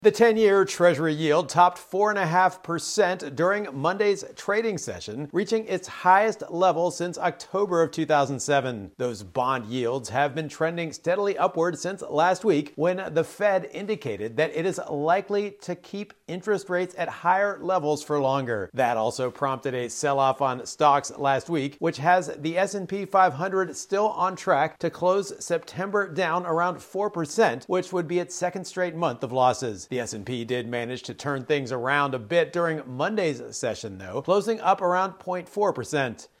The 10-year Treasury yield topped 4.5% during Monday's trading session, reaching its highest level since October of 2007. Those bond yields have been trending steadily upward since last week, when the Fed indicated that it is likely to keep interest rates at higher levels for longer. That also prompted a sell-off on stocks last week, which has the S&P 500 still on track to close September down around 4%, which would be its second straight month of losses. The S&P did manage to turn things around a bit during Monday's session, though, closing up around 0.4%.